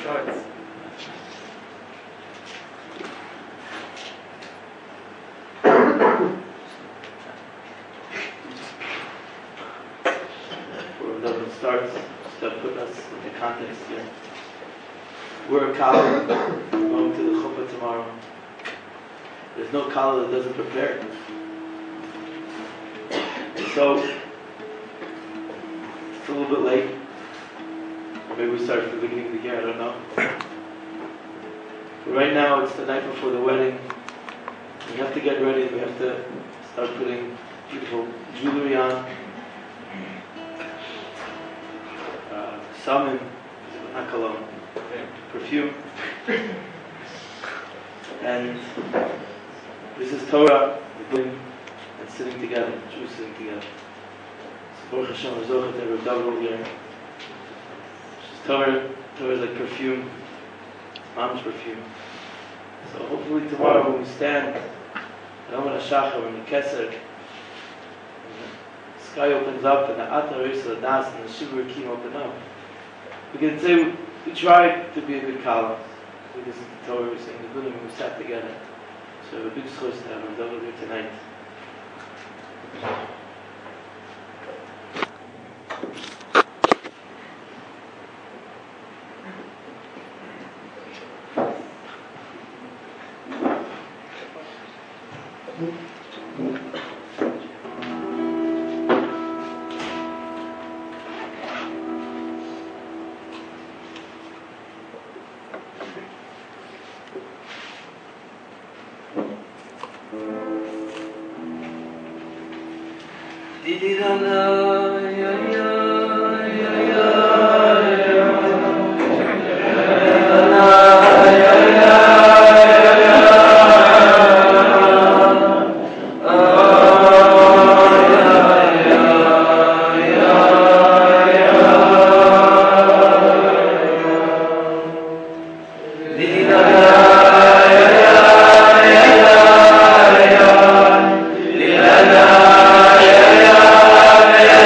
starts. Where David starts, to put us in the context here. We're a kala going to the chuppah tomorrow. There's no kala that doesn't prepare. So, it's a little bit late. Or maybe we start at the beginning of the year, I don't know. But right now, it's the night before the wedding. We have to get ready. We have to start putting beautiful jewelry on. Salmon, not cologne, perfume. And this is Torah, the doing and sitting together, Jews sitting together. So Baruch Hashem, we're Zohar and Rav David over here. Torah is like perfume, Mom's perfume. So hopefully tomorrow when we stand, in Omer HaShachar, in the Keser, the sky opens up and the Atar Yisrael Das and the Shivur Kim open up. We can say we tried to be a good kala. We listened to Torah, we sang the good and we sat together. So we have a big schos to have Rav David here tonight. Yeah.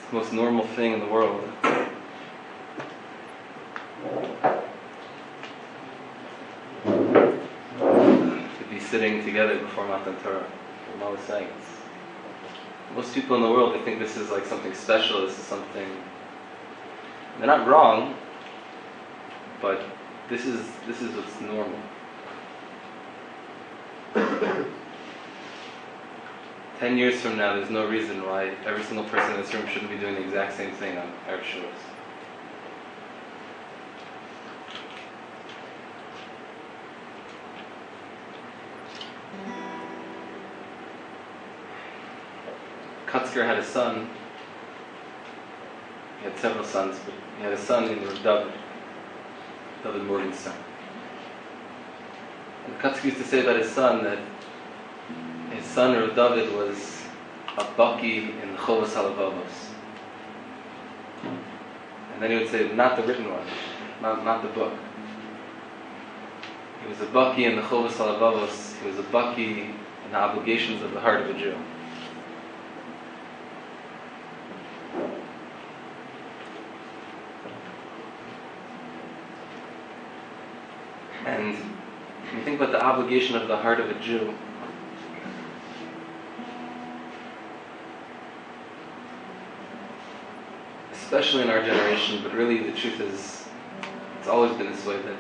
the most normal thing in the world. To be sitting together before Matan Torah. What was saying. Most people in the world, they think this is like something special, this is something... They're not wrong, but this is what's normal. 10 years from now, there's no reason why every single person in this room shouldn't be doing the exact same thing on Erev Shavuos. Kutzker had a son. He had several sons, but he had a son named David Morgenstern. And Kutzker used to say about his son that his son, Rav David, was a baki in Chovos HaLevavos. And then he would say, not the written one, not the book. He was a baki in the Chovos HaLevavos. He was a baki in the obligations of the heart of a Jew. And when you think about the obligation of the heart of a Jew, especially in our generation, but really the truth is, it's always been this way, that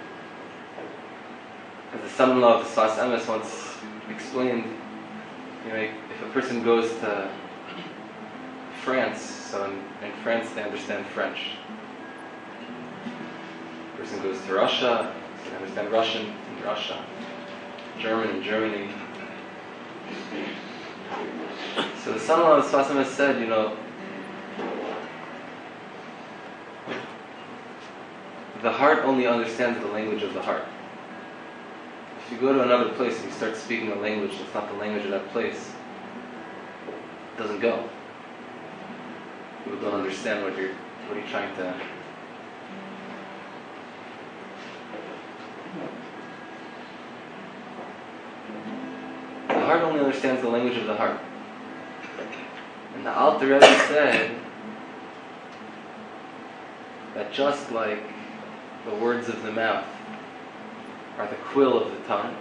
as the son-in-law of the Sfas Emes once explained, if a person goes to France, so in France they understand French. A person goes to Russia, they understand Russian in Russia, German in Germany. So the son-in-law of the Sfas Emes said, the heart only understands the language of the heart. If you go to another place and you start speaking a language that's not the language of that place, it doesn't go. People don't understand what you're trying to... The heart only understands the language of the heart. And the Alter Rebbe said that just like the words of the mouth are the quill of the tongue,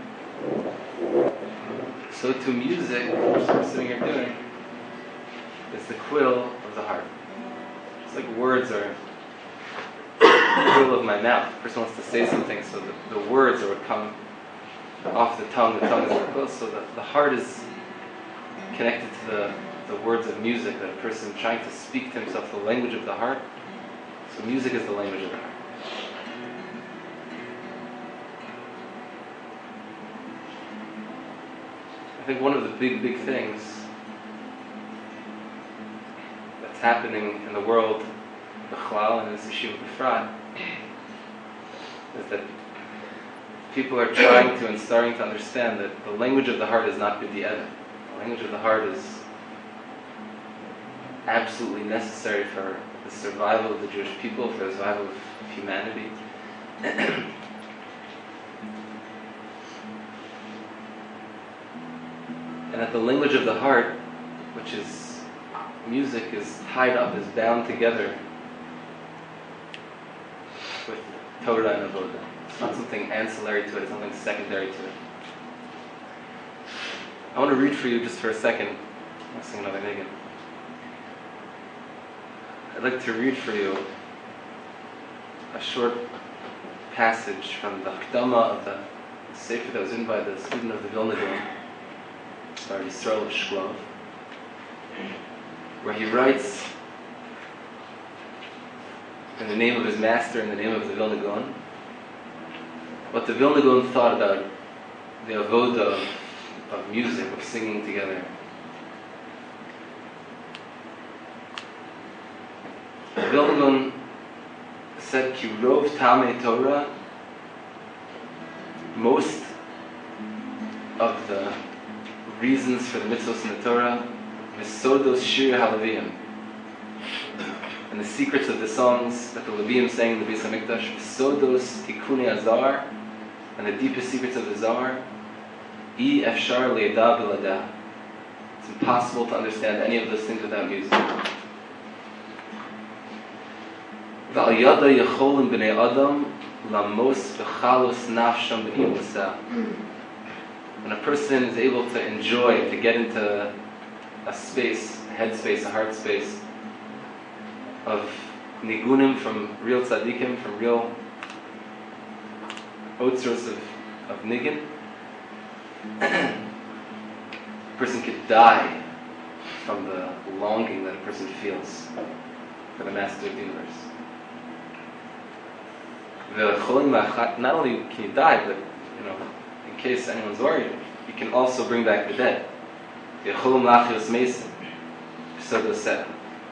so to music, which we're sitting here doing, is the quill of the heart. Just like words are the quill of my mouth. The person wants to say something, so the words are what come off the tongue is the quill, so the heart is connected to the words of music, that a person trying to speak to himself the language of the heart. So music is the language of the heart. I think one of the big things that's happening in the world, B'chlal and in this yeshiva B'frat, is that people are trying to and starting to understand that the language of the heart is not b'di'evet. The language of the heart is absolutely necessary for the survival of the Jewish people, for the survival of humanity. And that the language of the heart, which is music, is tied up, is bound together with Torah and Avodah. It's not something ancillary to it, it's something secondary to it. I want to read for you just for a second. I'll sing another Niggun. I'd like to read for you a short passage from the Hakdama of the Sefer that was written by the student of the Vilna Gaon, by Yisrael Shklov, where he writes in the name of his master, in the name of the Vilna Gaon, what the Vilna Gaon thought about the avoda of music, of singing together. The Vilna Gaon said, Ki rov tamei Torah, most of the reasons for the mitzvahs in the Torah, Mesodos Shir HaLevim, and the secrets of the songs that the Levim sang in the Beis HaMikdash, Mesodos Tikkunei Azar, and the deepest secrets of the Zohar, I efshar le'eda b'lada. It's impossible to understand any of those things without music. V'al yada yecholim b'nei adam lamos v'chalos nafsham b'imasa. When a person is able to enjoy, to get into a space, a head space, a heart space of nigunim from real tzaddikim, from real otzros of nigun, a person could die from the longing that a person feels for the Master of the Universe. Not only can you die, but in case anyone's worried, you can also bring back the dead. So said.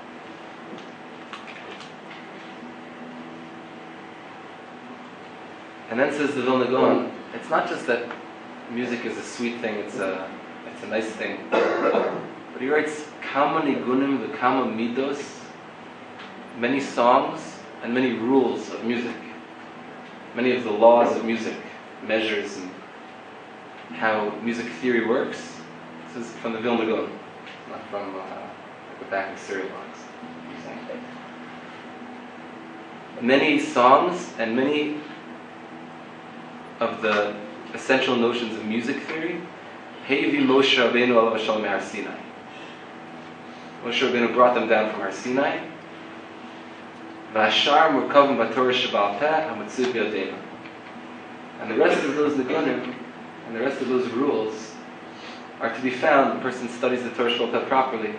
And then says the Vilna Gaon, it's not just that music is a sweet thing, it's a nice thing. But he writes, Kama nigunim v'kama midos, many songs and many rules of music. Many of the laws of music, measures, and how music theory works. This is from the Vilna Gaon, not from the back of cereal box. Many songs and many of the essential notions of music theory, Hevi Moshe Rabbeinu alav hashalom me'Har Sinai. Moshe Rabbeinu brought them down from Har Sinai. V'ashar murkavim b'Torah sheba'al peh ha'matzuv b'yadeinu. And the rest of those nigunim and the rest of those rules are to be found. The person studies the Torah sheba'al peh properly,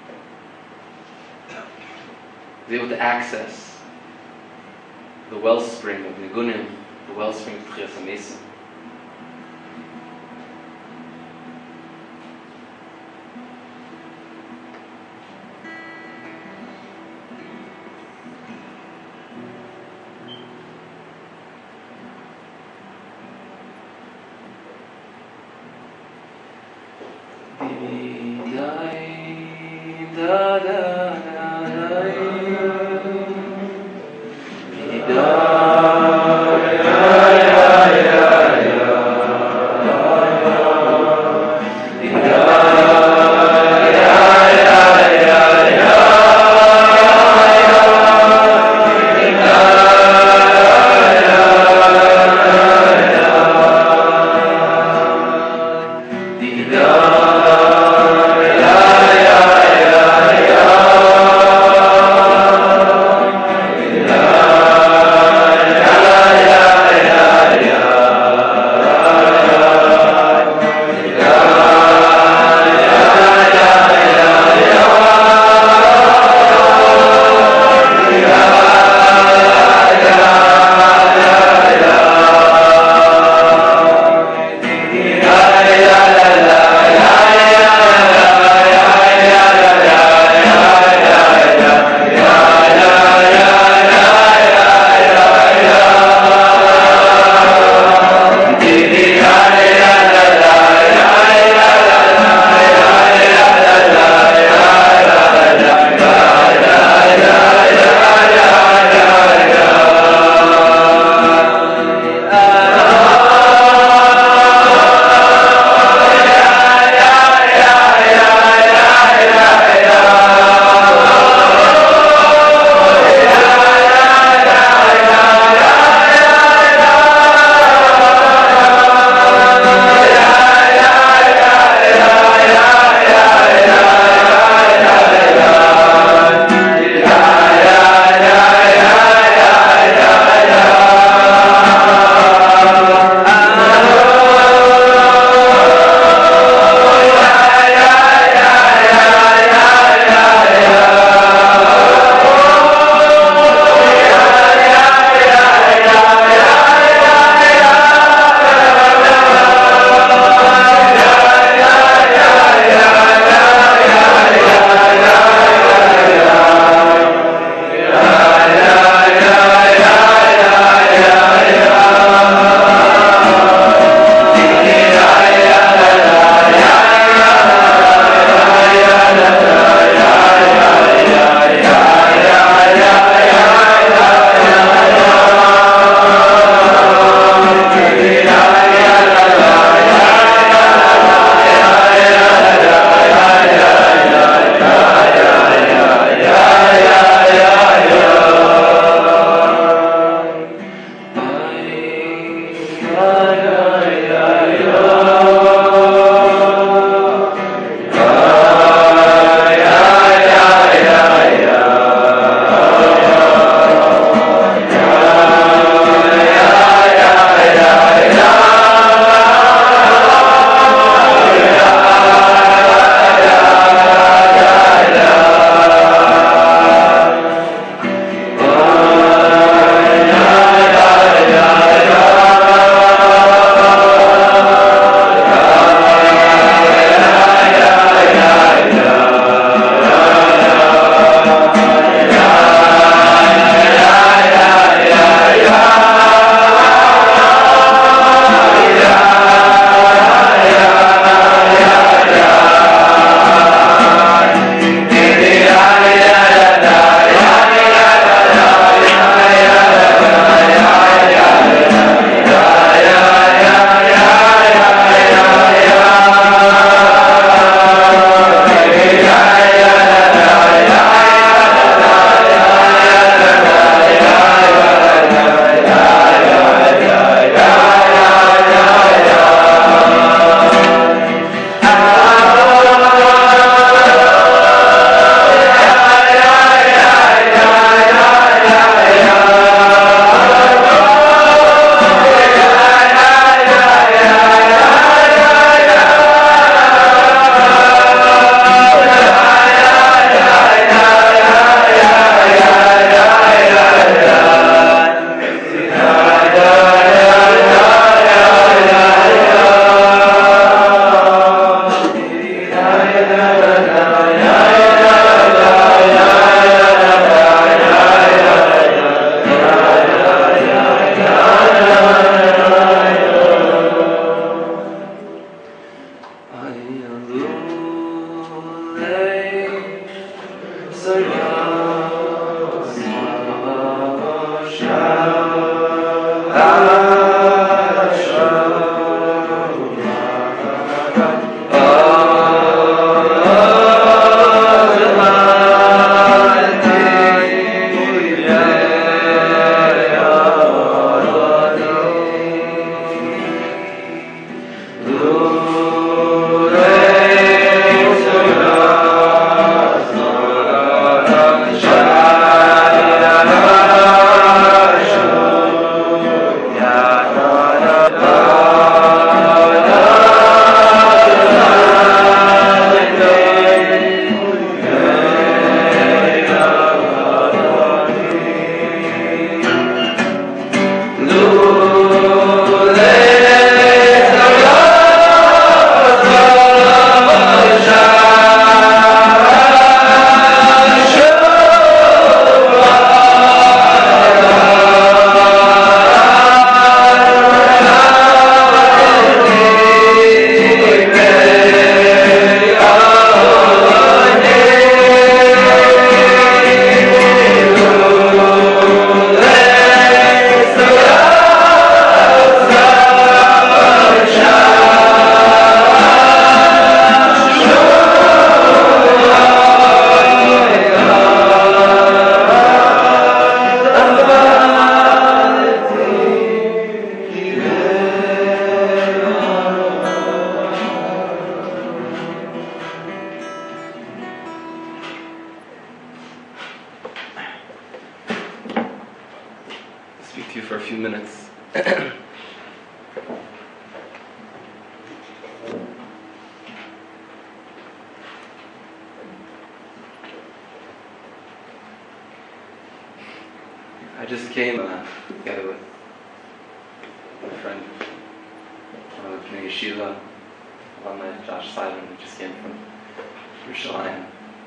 is able to access the wellspring of nigunim, the wellspring of Tchias HaMesim. Speak to you for a few minutes. I just came together with my friend, one of the Pnei Yeshiva, alumni, Josh Simon, who just came from Yerushalayim.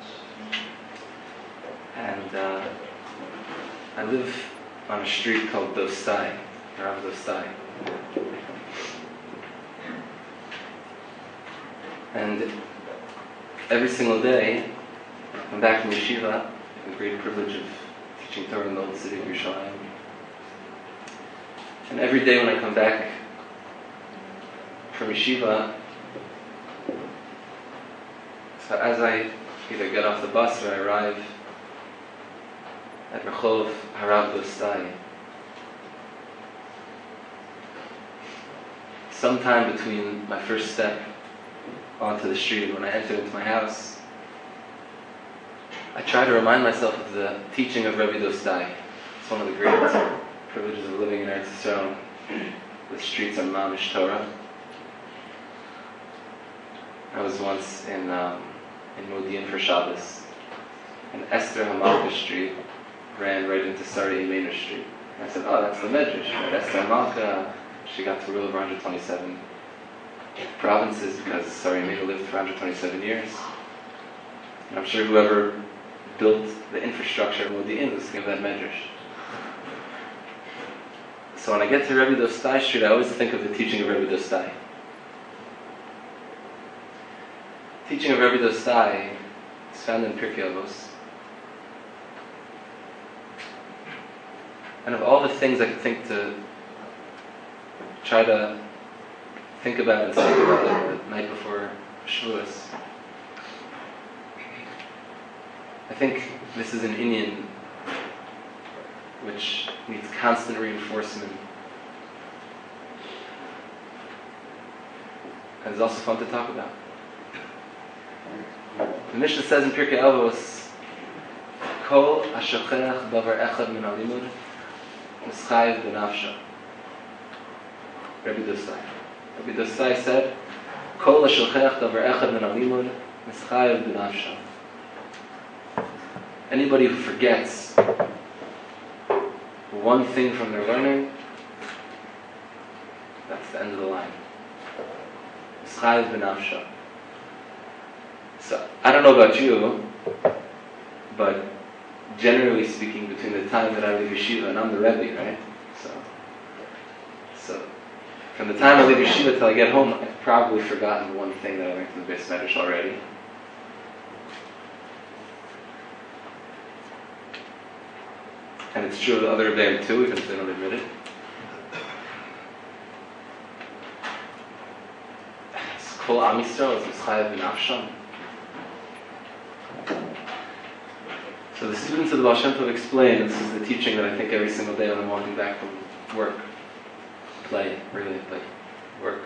And I live on a street called Dostai, Rav Dostai. And every single day, I come back from yeshiva, I have the great privilege of teaching Torah in the old city of Yerushalayim. And every day when I come back from yeshiva, so as I either get off the bus or I arrive at Rehov Harav Dostai, sometime between my first step onto the street and when I enter into my house, I try to remind myself of the teaching of Rabbi Dostai. It's one of the great privileges of living in Eretz Yisrael. The streets are mamish Torah. I was once in Modi'in for Shabbos, and Esther Hamalka Street ran right into Sari Imenu Street. And I said, oh, that's the Medrash, right? Esther Hamalka, she got to rule over 127 provinces because Sari Imenu lived for 127 years. And I'm sure whoever built the infrastructure of Modi'in was thinking of that Medrash. So when I get to Rabbi Dostai Street, I always think of the teaching of Rabbi Dostai. Teaching of Rabbi Dostai is found in Pirkei Avos. And of all the things I could think to try to think about and speak about it the night before Shavuos, I think this is an inyan which needs constant reinforcement. And it's also fun to talk about. The Mishnah says in Pirkei Avos, Kol ha-shochech davar echad min halimud mischayev b'nafsho. Rabbi Dostai. Rabbi Dostai said, Kol ha-shochech davar echad min halimud mischayev b'nafsho. Anybody who forgets one thing from their learning, that's the end of the line. Mischayev b'nafsho. So, I don't know about you, but generally speaking, between the time that I leave yeshiva and I'm the Rebbe, right? So from the time I leave yeshiva till I get home, I've probably forgotten one thing that I learned from the Beis Medrash already. And it's true of the other Rebbeim too, even if they don't admit it. Kol Am Yisrael is Mischayev B'Nafsham. So the students of the Baal Shem Tov explain, this is the teaching that I think every single day when I'm walking back from work, play, really, but work.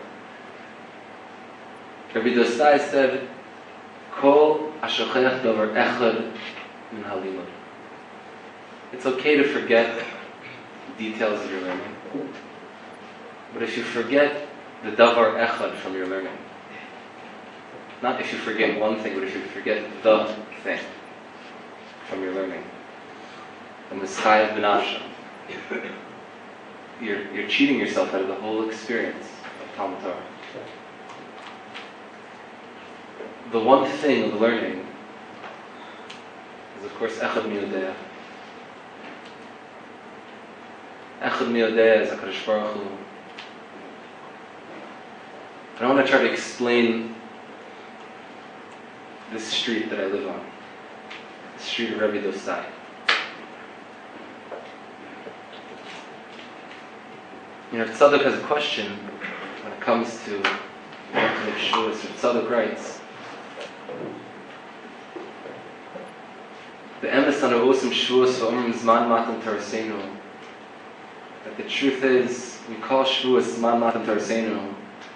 Rabbi Dostai said, Kol Ashochech Davar Echad Min HaLimud. It's okay to forget details of your learning. But if you forget the Davar Echad from your learning, not if you forget one thing, but if you forget the thing from your learning, and the Mischayev B'Nafsham, you're cheating yourself out of the whole experience of Talmud Torah. The one thing of learning is, of course, Echad Miyodeah. Echad Miyodeah is HaKadosh Baruch Hu. And I want to try to explain this street that I live on, the street of Rabbi Dostai. You know, if Tzadok has a question when it comes to ultimate Shavuos, if Tzadok writes, the emes on Osim Shavuos v'omrim Zman Matan Taraseinu, that the truth is, we call Shavuos Zman Matan Taraseinu,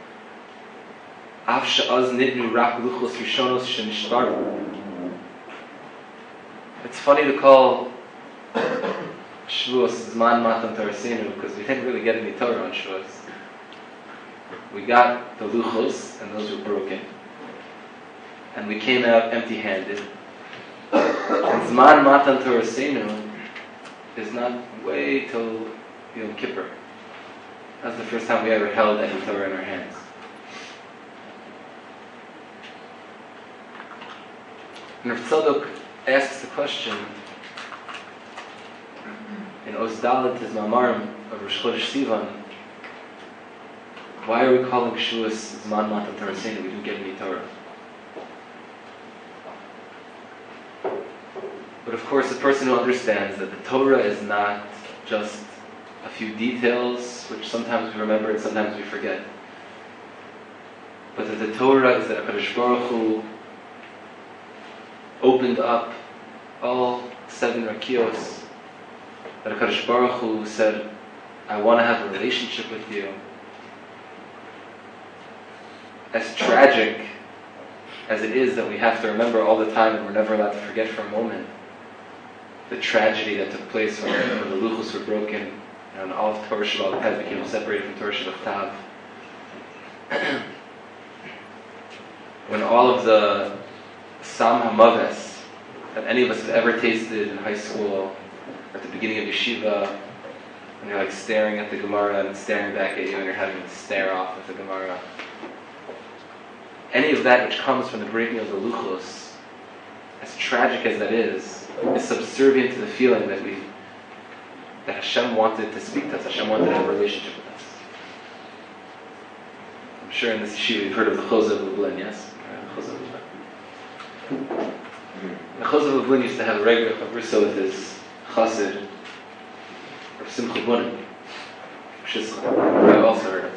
Af she'az nidnu rak luchos rishonos shenishtaru. It's funny to call Shavuos Zman Matan Taraseinu because we didn't really get any Torah on Shavuos. We got the luchos, and those were broken. And we came out empty-handed. And Zman Matan Taraseinu is not way till Yom Kippur. That's the first time we ever held any Torah in our hands. And Rav Tzadok asks the question in Ozdalet, his Mamarim of Rosh Chodesh Sivan, why are we calling Shavuos Zman Matan Taraseinu? We didn't get any Torah. But of course, a person who understands that the Torah is not just a few details, which sometimes we remember and sometimes we forget, but that the Torah is that HaKadosh Baruch Hu opened up all 7 rakios, that HaKadosh Baruch Hu said, I want to have a relationship with you. As tragic as it is that we have to remember all the time and we're never allowed to forget for a moment the tragedy that took place when the luchos were broken and all of Torah Shabbat Pez became separated from Torah Shabbat Tav. When all of the Sam HaMaves that any of us have ever tasted in high school or at the beginning of yeshiva, and you're like staring at the Gemara and staring back at you and you're having to stare off at the Gemara. Any of that which comes from the breaking of the luchos, as tragic as that is subservient to the feeling that Hashem wanted to speak to us, Hashem wanted to have a relationship with us. I'm sure in this yeshiva you've heard of the Chozeh of Lublin, yes? The Chozeh of Lublin. The Chozeh of Lublin used to have a regular chavrusa with his chassid, Rav Simcha Bunim, I've also heard of.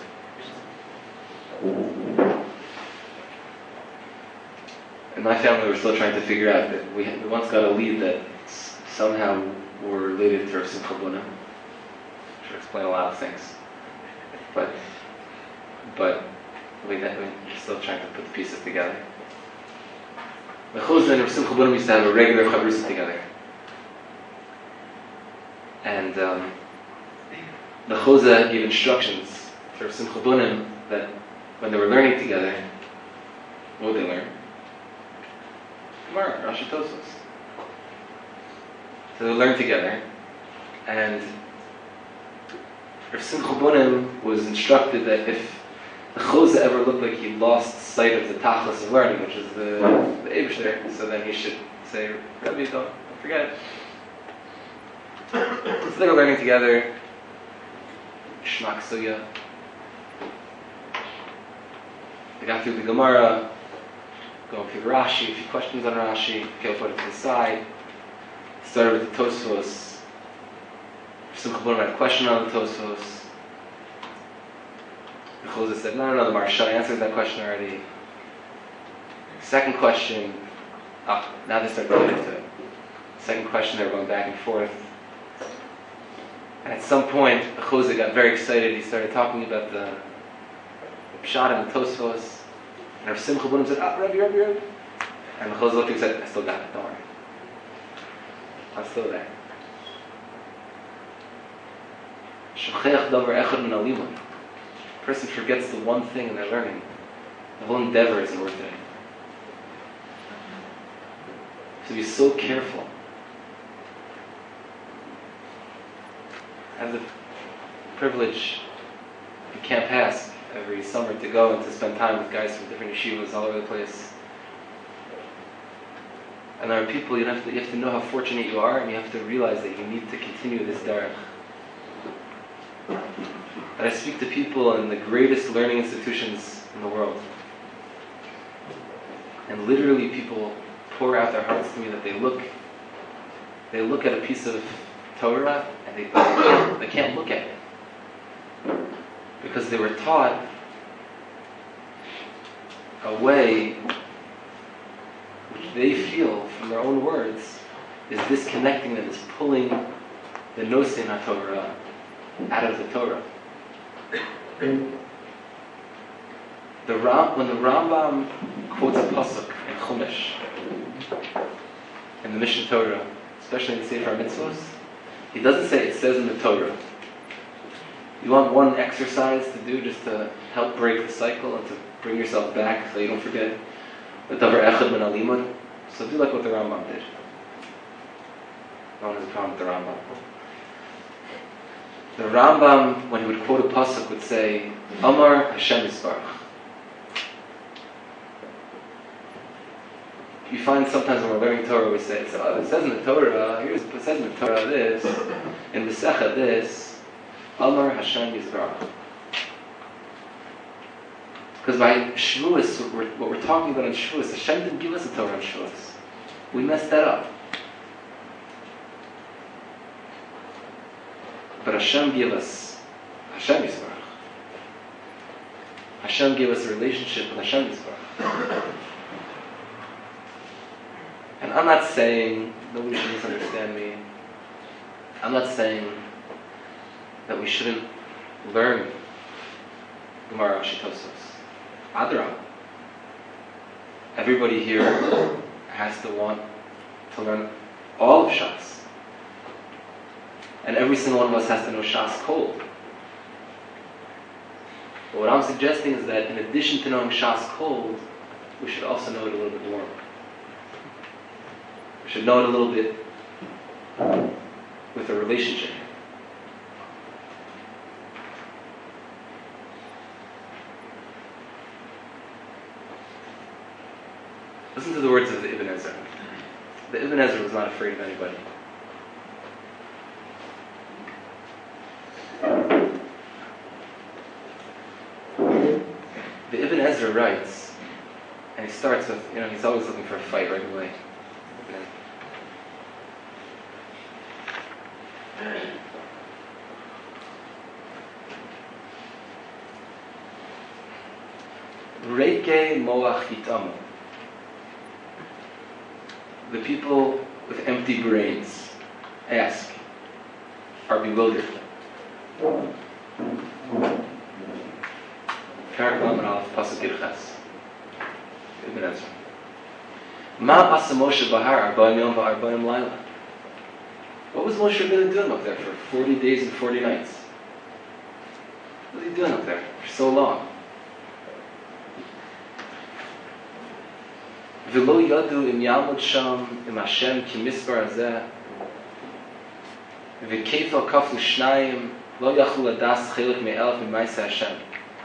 In my family, we're still trying to figure out that we once got a lead that somehow we're related to Rav Simcha Bunim. Which would explain a lot of things. But we're still trying to put the pieces together. The Chozeh and Rav Simcha Bunim used to have a regular chavrusa together. And the Chozeh gave instructions to Rav Simcha Bunim that when they were learning together, what would they learn? Gemara, Rashi Tosfos. So they learned together, and Rav Simcha Bunim was instructed that if the Chozeh ever looked like he lost sight of the tachlis of learning, which is the Eibishter, so then he should say, Rabbi, don't forget it. So they were learning together, Shmak Sugya. They got through the Gemara, going through Rashi, a few questions on Rashi, okay, put it to the side. Started with the Tosfos. Simcha Bunim had a question on the Tosfos. The Chozeh said, no, the Maharsha answered that question already. Second question, now they start going into it. Second question, they were going back and forth. And at some point, the Chozeh got very excited. He started talking about the Pshat and the Tosfos. And Rav Simcha Bunim said, Rabbi. And the Chozeh looked and said, I still got it, don't worry. I'm still there. Shochech davar echad min alimut. A person forgets the one thing in their learning. The whole endeavor isn't worth it. So be so careful. I have the privilege in Camp Hask every summer to go and to spend time with guys from different yeshivas all over the place. And there are people, you have to know how fortunate you are, and you have to realize that you need to continue this derech. And I speak to people in the greatest learning institutions in the world. And literally people pour out their hearts to me that they look at a piece of Torah and they can't look at it. Because they were taught a way which they feel from their own words is disconnecting them, is pulling the Nosin HaTorah out of the Torah. When the Rambam quotes a pasuk in Chumash, in the Mishnah Torah, especially in the Sefer HaMitzvos, he doesn't say it says in the Torah. You want one exercise to do just to help break the cycle and to bring yourself back so you don't forget the davar echad min alimut. So do like what the Rambam did. No one has a problem with the Rambam. The Rambam, when he would quote a pasuk, would say, Amar Hashem Yisbarach. You find sometimes when we're learning Torah, we say, it says in the Torah, it says in the Torah this, in Mesecha this, Amar Hashem Yisbarach. Because by Shavuos, what we're talking about in Shavuos, Hashem didn't give us a Torah on Shavuos. We messed that up. But Hashem gave us Hashem Yisbarach. Hashem gave us a relationship with Hashem Yisbarach. And I'm not saying, nobody should misunderstand me, I'm not saying that we shouldn't learn Gemara Rashi Tosfos. Adra. Everybody here has to want to learn all of Shas. And every single one of us has to know Shas cold. But what I'm suggesting is that in addition to knowing Shas cold, we should also know it a little bit warm. We should know it a little bit with a relationship. Listen to the words of the Ibn Ezra. The Ibn Ezra was not afraid of anybody. The Ibn Ezra writes, and he starts with, he's always looking for a fight right away. Reike moach hitamu. The people with empty brains are bewildered. Parak Lamed Aleph Pasuk Yirches. Ibn Ezra. Ma asa Moshe bahar 40 yom v'arba'im laila. What was Moshe really doing up there for 40 days and 40 nights? What was he doing up there for so long? V'lo yadu im yamud sham im Hashem ki misbar hazeh v'keifel kafu shnayim lo yachlu ladas chelik me'elef mi'maiseh Hashem.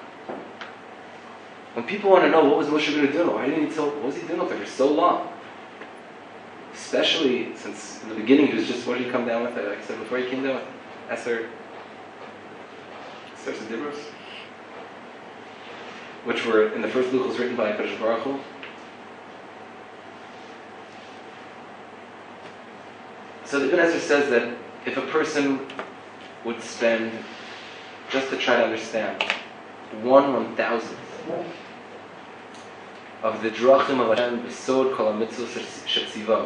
When people want to know what was Moshe going to do, what was he doing up there for so long? Especially since in the beginning he was just, what did he come down with? Like I said before, he came down with Esther Sedibros, which were in the first Luchos written by HaKadosh Baruch Hu. So the Ibn Ezra says that if a person would spend just to try to understand 1/1000th of the drachim of Hashem besod kol hamitzvos shetzivav.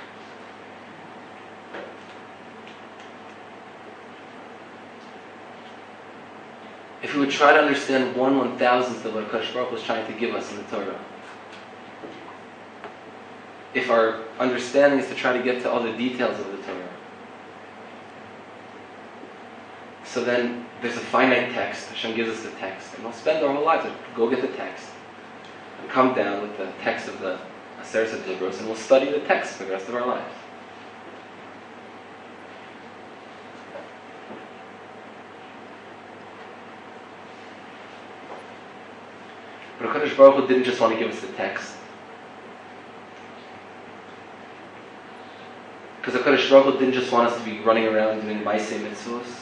If we would try to understand 1/1000th of what HaKadosh Baruch Hu was trying to give us in the Torah, if our understanding is to try to get to all the details of the Torah, so then there's a finite text. Hashem gives us the text, and we'll spend our whole lives to go get the text and come down with the text of the Aseret HaDibros, and we'll study the text for the rest of our lives. But HaKadosh Baruch Hu didn't just want to give us the text. Because HaKadosh Baruch Hu didn't just want us to be running around doing Maaseh Mitzvos.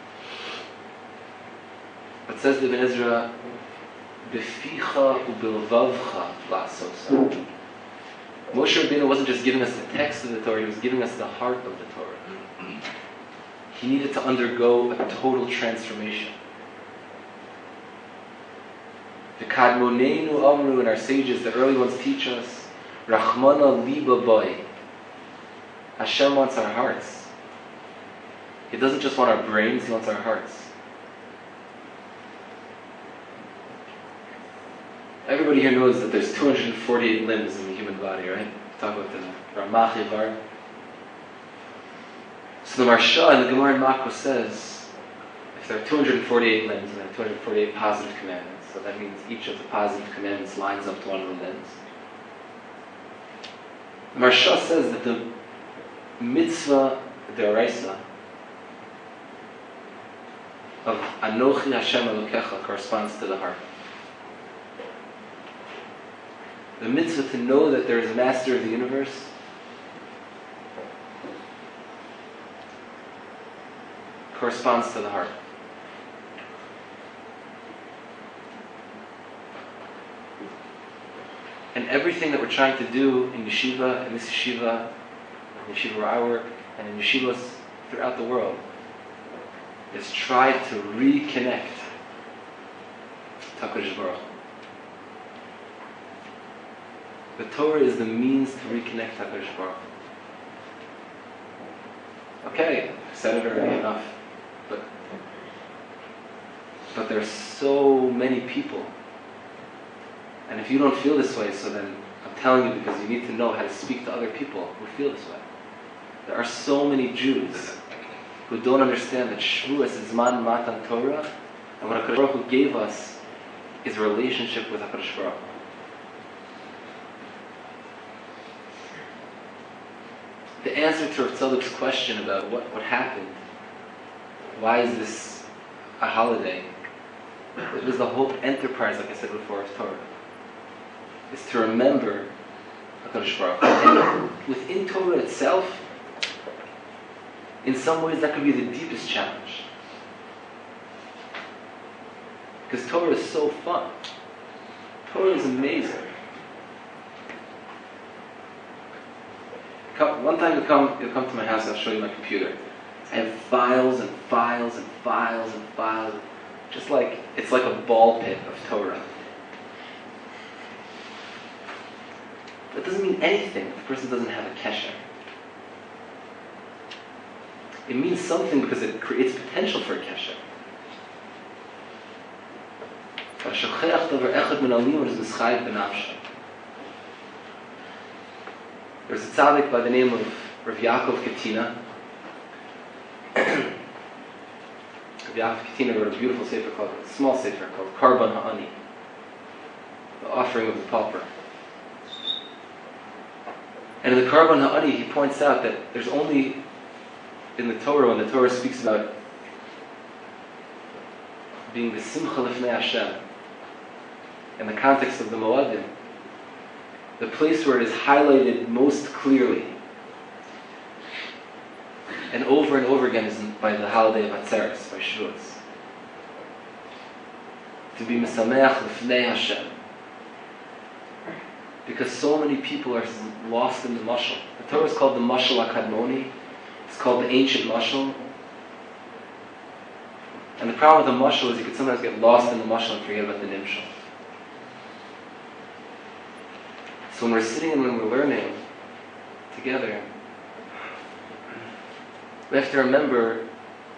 But says the Ibn Ezra, Beficha u'bilvavcha la'asosa. Moshe Rabbeinu wasn't just giving us the text of the Torah, he was giving us the heart of the Torah. He needed to undergo a total transformation. The Kadmoneinu Amru, and our sages, the early ones, teach us, Rachmana liba boy. Hashem wants our hearts. He doesn't just want our brains, he wants our hearts. Everybody here knows that there's 248 limbs in the human body, right? Talk about the Ramach Yavar. So the Marsha in the Gemara in Makos says, if there are 248 limbs and there are 248 positive commandments, so that means each of the positive commandments lines up to one of the limbs. The Marsha says that the mitzvah d'oraisa of Anochi Hashem Elokecha corresponds to the heart. The mitzvah to know that there is a master of the universe corresponds to the heart. And everything that we're trying to do in yeshiva, in this yeshiva, in yeshiva where I work, and in yeshivas throughout the world, is try to reconnect to HaKadosh Baruch Hu. The Torah is the means to reconnect to HaKadosh Baruch Hu. Okay, I've said it already enough, but there are so many people. And if you don't feel this way, so then I'm telling you because you need to know how to speak to other people who feel this way. There are so many Jews who don't understand that Shavuos is Zman Matan Torah, and what HaKadosh Baruch Hu gave us is a relationship with HaKadosh Baruch Hu. The answer to Rav Tzadok's question about what happened, why is this a holiday? It was the whole enterprise, like I said before, of Torah. Is to remember HaKadosh Baruch Hu. And within Torah itself, in some ways that could be the deepest challenge. Because Torah is so fun. Torah is amazing. One time you'll come to my house and I'll show you my computer. I have files and files and files and files. Just like, it's like a ball pit of Torah. That doesn't mean anything if the person doesn't have a kesher. It means something because it creates potential for a kesher. There's a tzaddik by the name of Rav Yaakov Katina. Rav Yaakov Katina wrote a beautiful sefer called, a small sefer called Karban Ha'ani, the offering of the pauper. And in the Karban Ha'ani, he points out that there's only, in the Torah, when the Torah speaks about being the Simcha Lifnei Hashem, in the context of the Moadim, the place where it is highlighted most clearly and over again is by the holiday of Atzeres, by Shavuos. To be Mesameach Lifnei Hashem. Because so many people are lost in the mashal. The Torah is called the Mashal HaKadmoni. It's called the ancient mashal. And the problem with the mashal is you could sometimes get lost in the mashal and forget about the nimshal. So when we're sitting and when we're learning together, we have to remember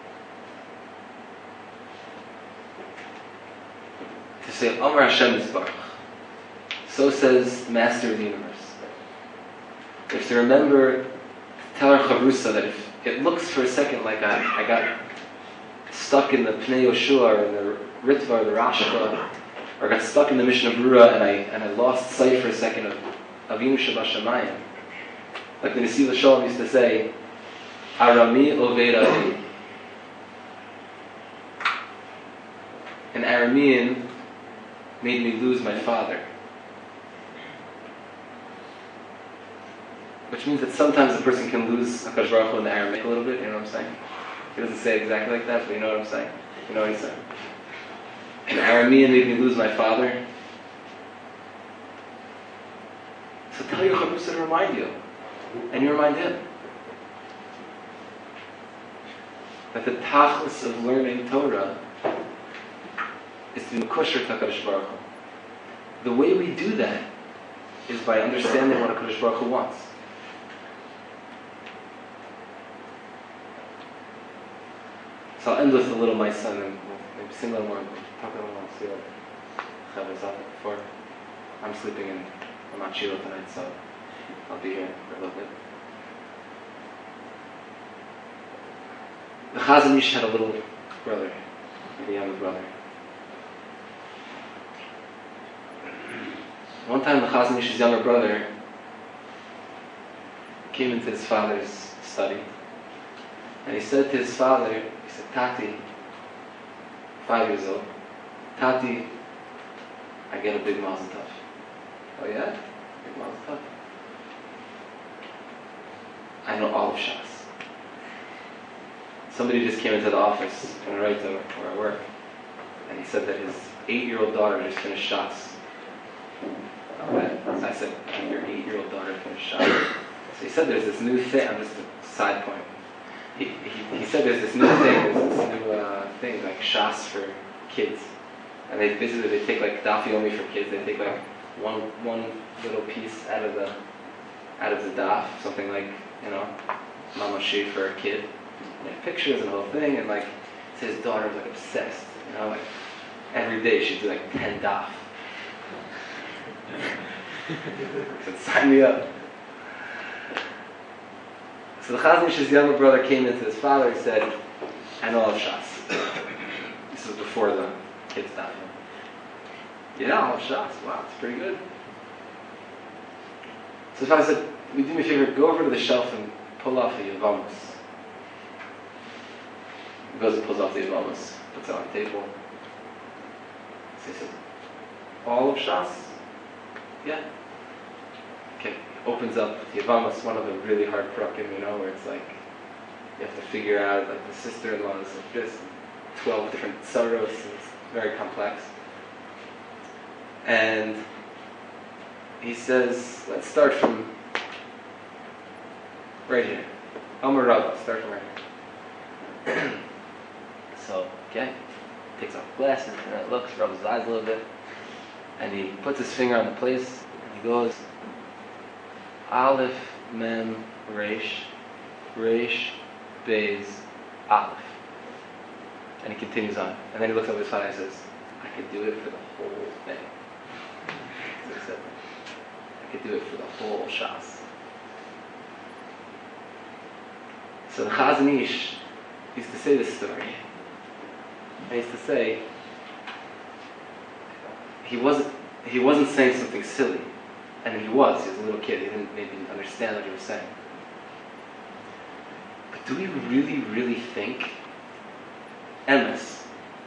to say, Amar Hashem Yisbarach. So says the Master of the Universe. We have to remember to tell our chavrusa that if it looks for a second like I got stuck in the Pnei Yoshua or in the Ritva or the Rashba, or got stuck in the Mishnah Brura and I lost sight for a second of Avinu Shabashamayim. Like the Nesiv Shalom used to say, Arami Oved Avi. An Aramean made me lose my father. Which means that sometimes a person can lose HaKadosh Baruch Hu in the Aramaic a little bit, you know what I'm saying? He doesn't say it exactly like that, but you know what I'm saying? You know what he's saying? An Aramean made me lose my father. So tell your chavrusa to remind you, and you remind him, that the tachlis of learning Torah is to be kosher to HaKadosh Baruch Hu. The way we do that is by understanding what HaKadosh Baruch Hu wants. So I'll end with a little my son, and we'll maybe sing a little more, talk a little more, see what Chav is up for. I'm sleeping in Ramat Shilo tonight, so I'll be here for a little bit. The Chazon Ish had a little brother, a younger brother. One time the Chazon Ish's younger brother came into his father's study, and he said to his father, he said, Tati, 5 years old, Tati, I get a big mazel tov. Oh yeah? Big mazel tov? I know all of Shas. Somebody just came into the office on the right to where I work, and he said that his 8-year-old daughter just finished Shas. Okay. So I said, your 8-year-old daughter finished Shas. So he said there's this new thing, I'm just a side point. He said there's this new thing, thing like Shas for kids. And they basically take like Daf Yomi for kids, they take like one little piece out of the Daf, something like, Mamashi for a kid. And pictures and the whole thing, and like his daughter was like obsessed, like every day she'd do like 10 Daf. He said, sign me up. So the Chazon Ish's younger brother came into his father and said, I know all of Shas. This was before the kids' Daf. Yeah, all of Shas. Wow, it's pretty good. So his father said, will you do me a favor, go over to the shelf and pull off a Yavamas. He goes and pulls off the Yavamas, puts it on the table. So he said, all of Shas? Yeah. Okay, opens up the Yavamas, one of the really hard prakim, where it's like, you have to figure out, like the sister-in-law is like this, 12 different tsaros, it's very complex. And he says, let's start from right here. Amar Rabbah, start from right here. So, okay, takes off the glasses, looks, rubs his eyes a little bit, and he puts his finger on the place, and he goes, Aleph, Mem, Resh, Resh, Beis, Aleph. And he continues on. And then he looks up at his father and says, I could do it for the whole thing. So he said, I could do it for the whole Shas. So the Chazon Ish used to say this story. He used to say, he wasn't saying something silly. And he was a little kid, he didn't maybe understand what he was saying. But do we really, really think, Emes,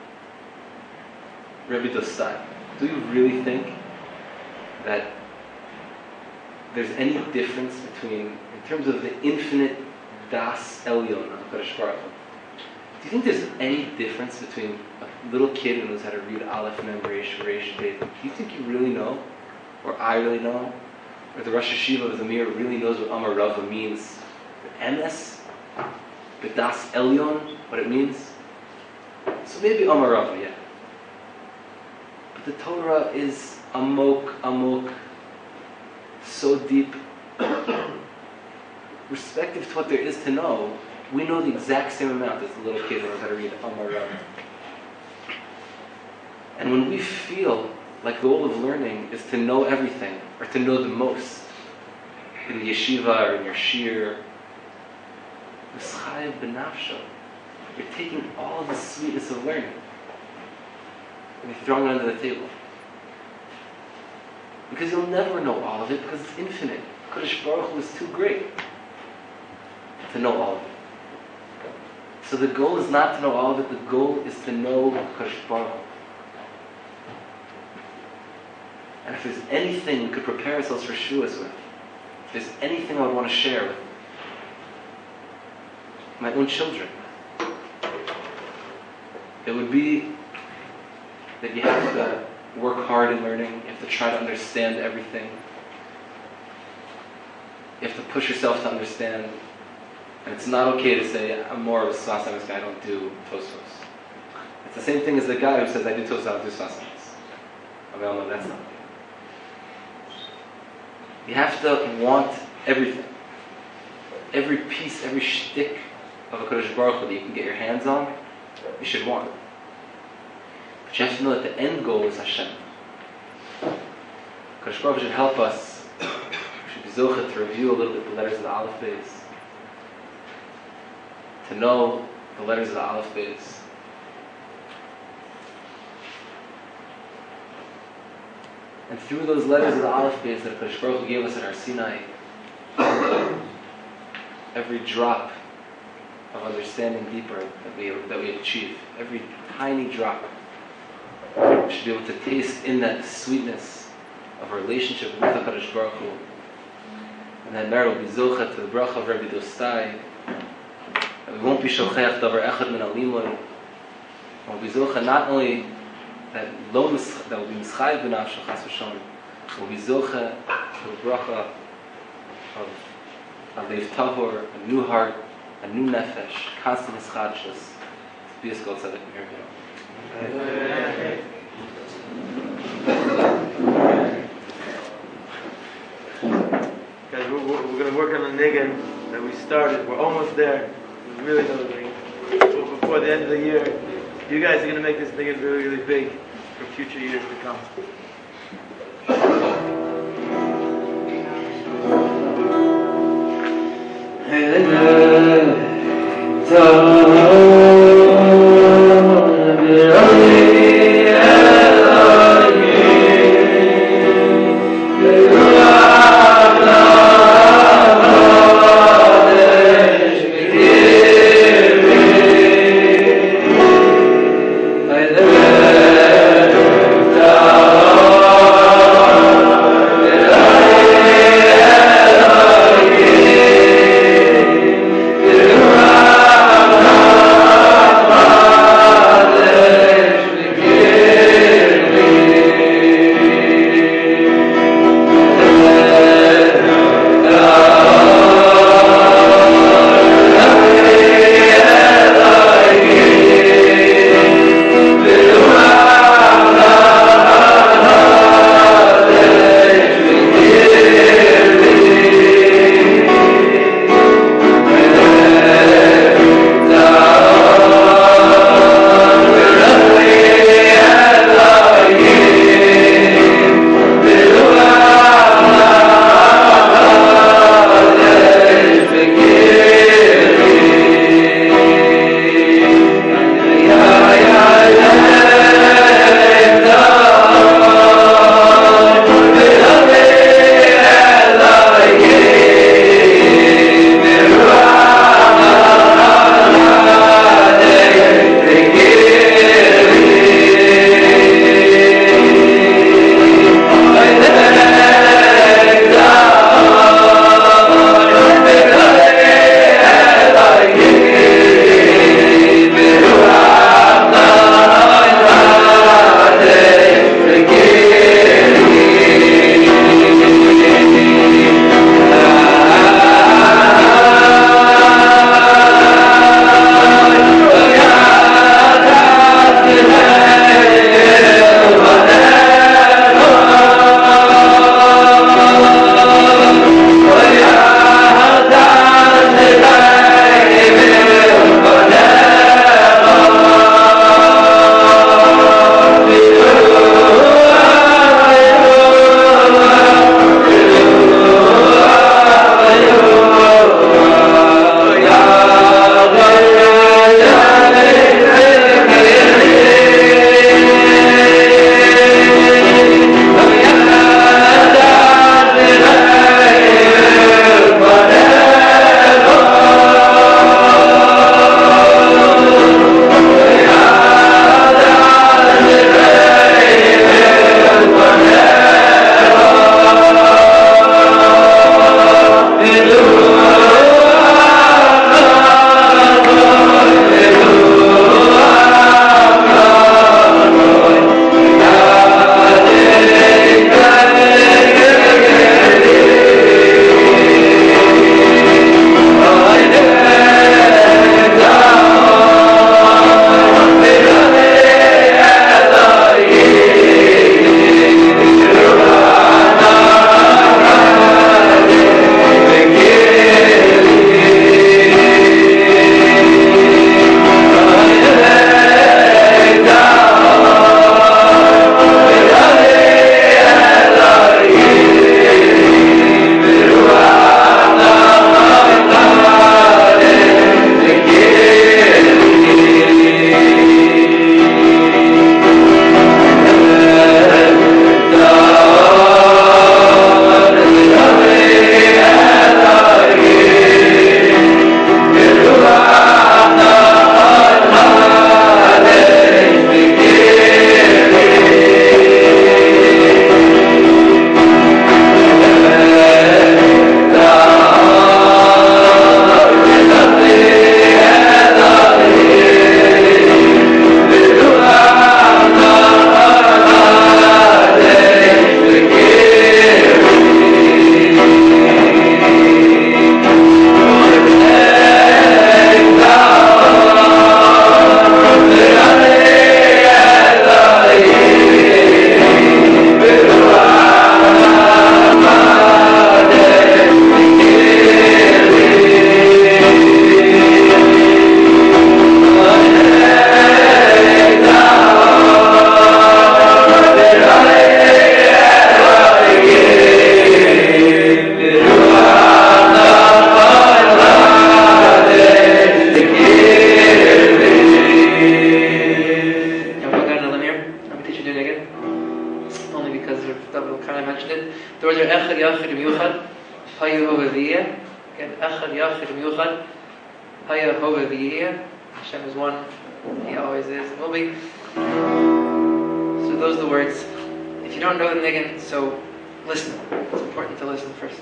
Rebbe Dostai, do we really think that there's any difference between, in terms of the infinite Das Elyon of HaKadosh Baruch Hu, do you think there's any difference between a little kid who knows how to read Aleph, Mem, Resh, Beis? Do you think you really know? Or I really know? Or the Rosh Hashiva of the Mir really knows what Amar Rava means? The Emes? The Das Elyon? What it means? So maybe Amarava, yeah. But the Torah is amok, so deep. Respective to what there is to know, we know the exact same amount as the little kid who knows how to read Amarava. And when we feel like the goal of learning is to know everything, or to know the most, in the yeshiva or in your shir, Mischayev b'nafsho, you're taking all the sweetness of learning and you're throwing it under the table. Because you'll never know all of it, because it's infinite. Kodesh Baruch Hu is too great to know all of it. So the goal is not to know all of it, the goal is to know Kodesh Baruch Hu. And if there's anything we could prepare ourselves for Shuas with, if there's anything I would want to share with my own children, it would be that you have to work hard in learning, you have to try to understand everything, you have to push yourself to understand, and it's not okay to say, I'm more of a Svasamis guy, I don't do Tosfos. It's the same thing as the guy who says, I do Tosfos, I don't do Svasamis. We all know that's not okay. You have to want everything. Every piece, every shtick of a Kodesh Baruch Hu that you can get your hands on, you should want. But you have to know that the end goal is Hashem. Kodesh Baruch Hu should help us. We should be zocheh to review a little bit the letters of the Aleph Beis, to know the letters of the Aleph Beis. And through those letters of the Aleph Beis that Kodesh Baruch Hu gave us at our Sinai, every drop of understanding deeper that we achieve, every tiny drop, we should be able to taste in that sweetness of our relationship with the Kodesh Baruch Hu. And that merit will be zocheh to the bracha of Rabbi Dostai. And we won't be shochech davar echad min alimon. We'll be zocheh not only that will be mischayev b'nafsho chas v'shalom, will be zocheh to the bracha of a leiv tahor, a new heart, a new nefesh, constant ischadshus. Be a skol tzedek in your video. Guys, we're going to work on the niggin that we started. We're almost there. We really know the niggin. Before the end of the year, you guys are going to make this niggin really, really big for future years to come. Oh The words are Echad Yachid Miyuchad, Haya Hova V'yeh. Again, Echad Yachid Miyuchad, Haya Hova V'yeh. Hashem is one, He always is and will be. So those are the words. If you don't know the niggin, so listen. It's important to listen first.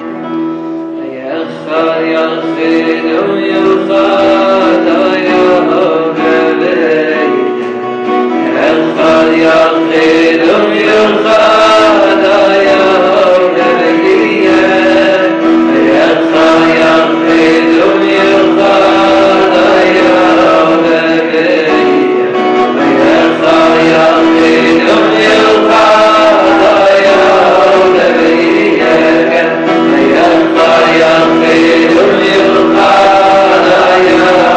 Echad Yachid Miyuchad, Haya Hova V'yeh. Echad Yachid Miyuchad, Haya Hova V'yeh. Echad Yachid Miyuchad, Haya Hova V'yeh. Echad Yachid Miyuchad, Haya Hova V'yeh. Echad Yachid Miyuchad, Haya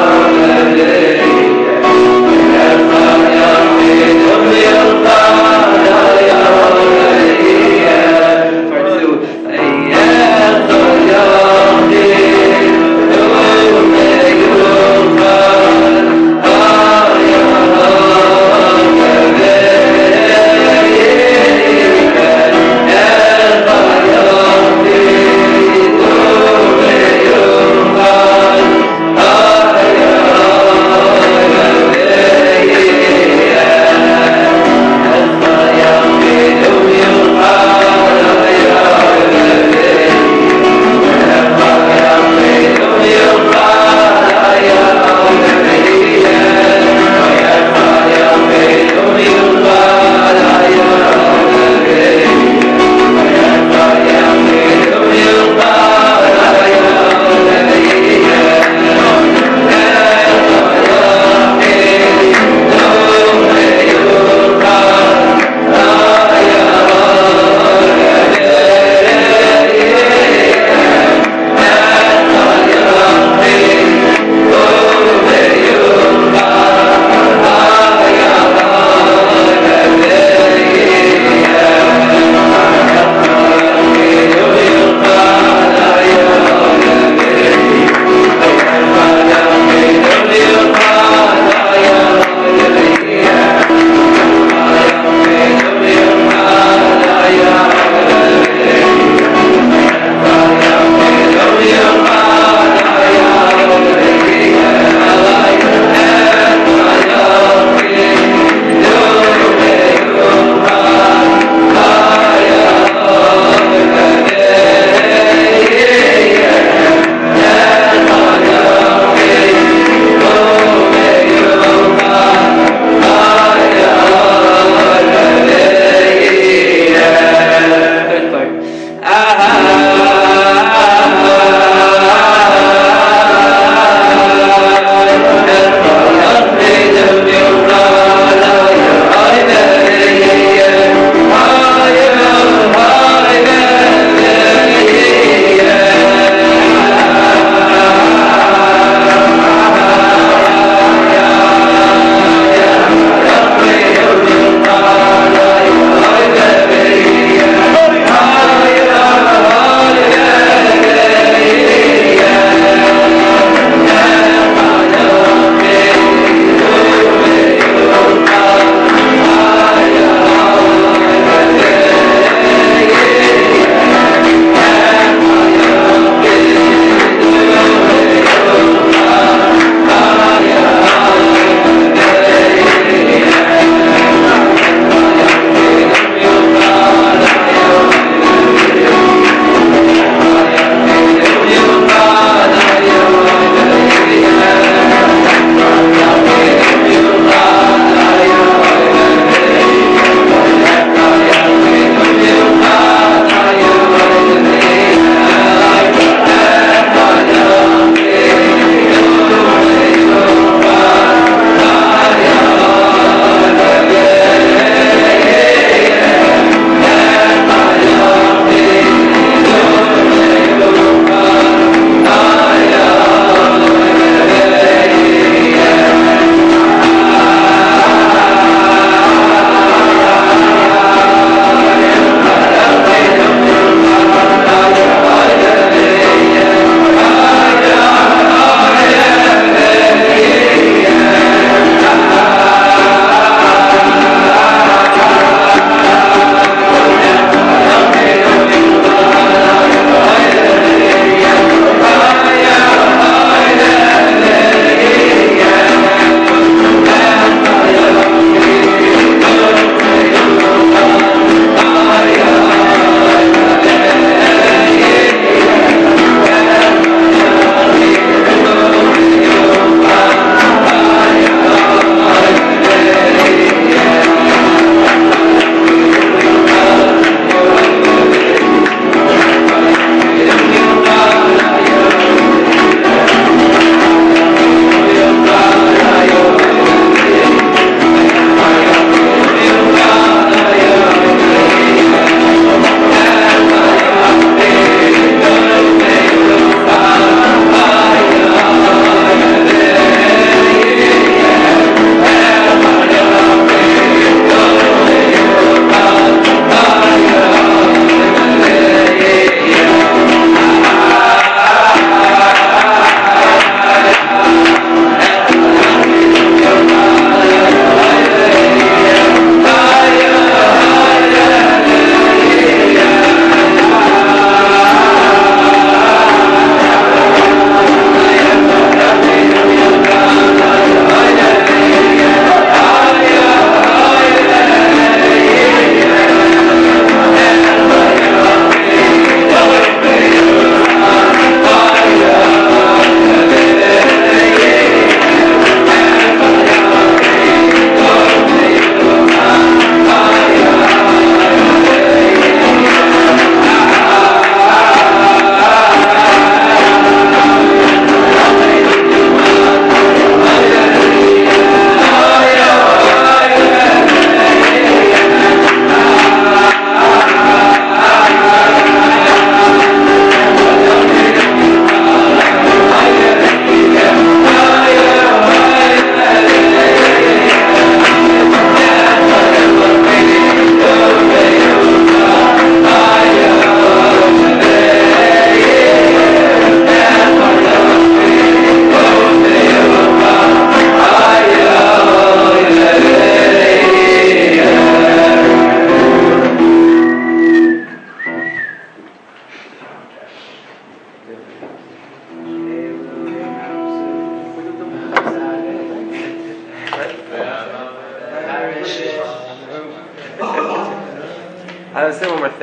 I was saying one more thing.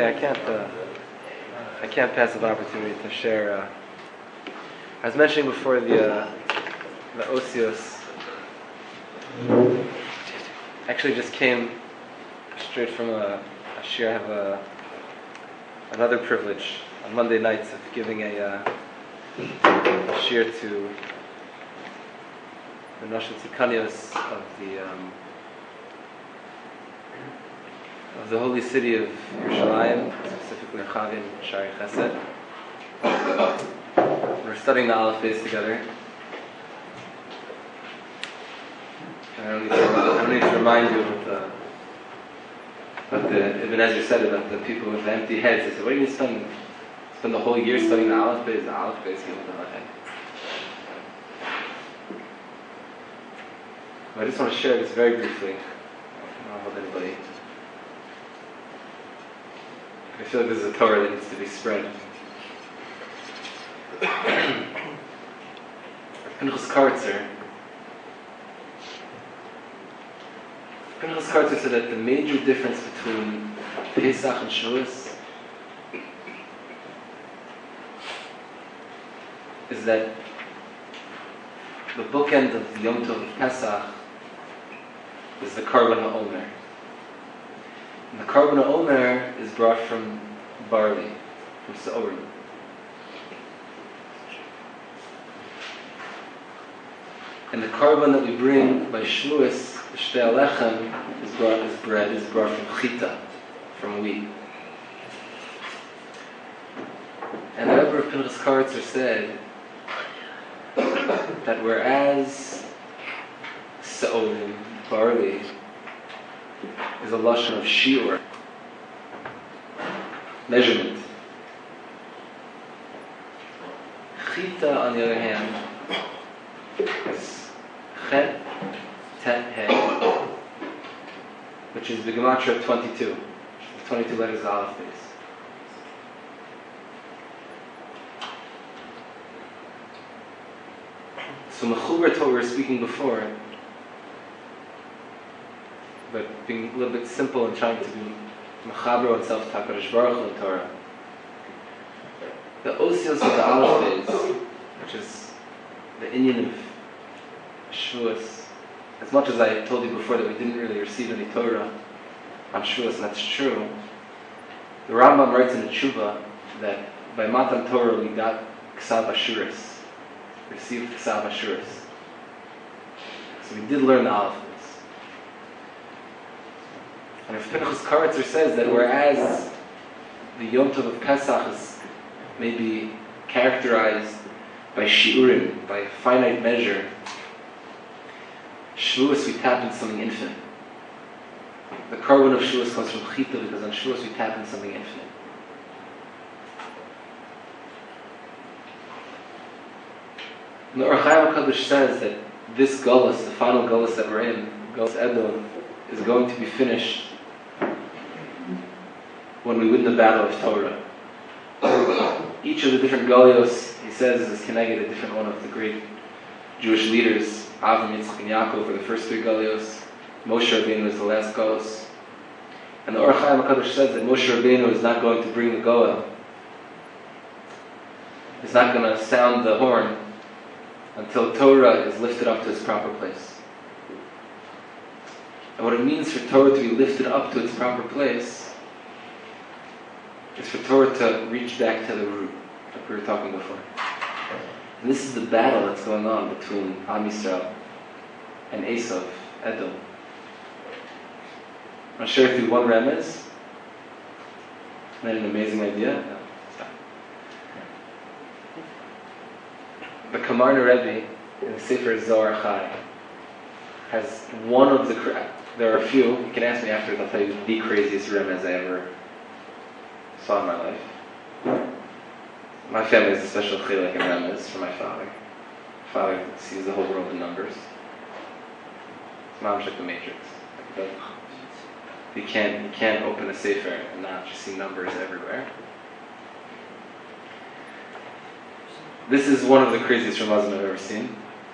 I can't pass up the opportunity to share. I was mentioning before the Osios. Actually, just came straight from a shir. I have another privilege on Monday nights of giving a shir to the Nashon Tzikanios of the holy city of Yerushalayim, specifically Chavim Shari Chesed. We're studying the Aleph Beis together. And I don't need to remind you what the Ibn Ezra said about the people with the empty heads. They said, what do you mean spend the whole year studying the Aleph Beis? The Aleph Beis, you know, the head. I just want to share this very briefly. I don't hold anybody. I feel like this is a Torah that needs to be spread. Pinchas Kartzer said that the major difference between Pesach and Shavuos is that the bookend of the Yom Tov of Pesach is the Korban HaOmer. And the Korban HaOmer is brought from barley, from Se'orim. And the Korban that we bring by Shavuos, the Shtei Alechem, is brought from Chita, from wheat. And the Rebbe of Pinchas Kartzer said that whereas Se'orim, barley, is a lashon of shiur, measurement. Chita, on the other hand, is chet, tet, he, which is the gematria of 22. 22 letters of Aleph Beis. So mechuber to what we were speaking before, but being a little bit simple and trying to be mechaber oneself to HaKadosh Baruch Hu in Torah. The osios of the Aleph Beis, which is the inyan of Shavuos, as much as I told you before that we didn't really receive any Torah on Shavuos, and that's true, the Rambam writes in the Tshuva that by Matan Torah we got Ksav Ashuris, received Ksav Ashuris. So we did learn the Aleph Beis. And if Pinchas Kartzer says that whereas the Yom Tov of Pesach is maybe characterized by shiurim, by finite measure, Shavuos we tap into something infinite. The Korban of Shavuos comes from Chita because on Shavuos we tap into something infinite. And the Or Chaim HaKadosh says that this Gullus, the final Gullus that we're in, Gullus Edom, is going to be finished when we win the battle of Torah. Each of the different Galios, he says, is connected a different one of the great Jewish leaders. Avram, Yitzchak, and Yaakov were the first three Galios. Moshe Rabbeinu was the last Galos. And the Or Chaim HaKadosh says that Moshe Rabbeinu is not going to bring the Goel. He's not going to sound the horn until Torah is lifted up to its proper place. And what it means for Torah to be lifted up to its proper place is for Torah to reach back to the root, like we were talking before. And this is the battle that's going on between Am Yisrael and Esav, Edom. I'll share with you one remez. Isn't that an amazing idea? No, stop. The Kamarna Rebbe in the Sefer Zohar Chai has one of the... There are a few. You can ask me afterwards. I'll tell you the craziest remez I ever saw in my life. My family has a special chilek in remez for my father. My father sees the whole world in numbers. His mom's like the Matrix. You can't open a sefer and not just see numbers everywhere. This is one of the craziest remezim I've ever seen.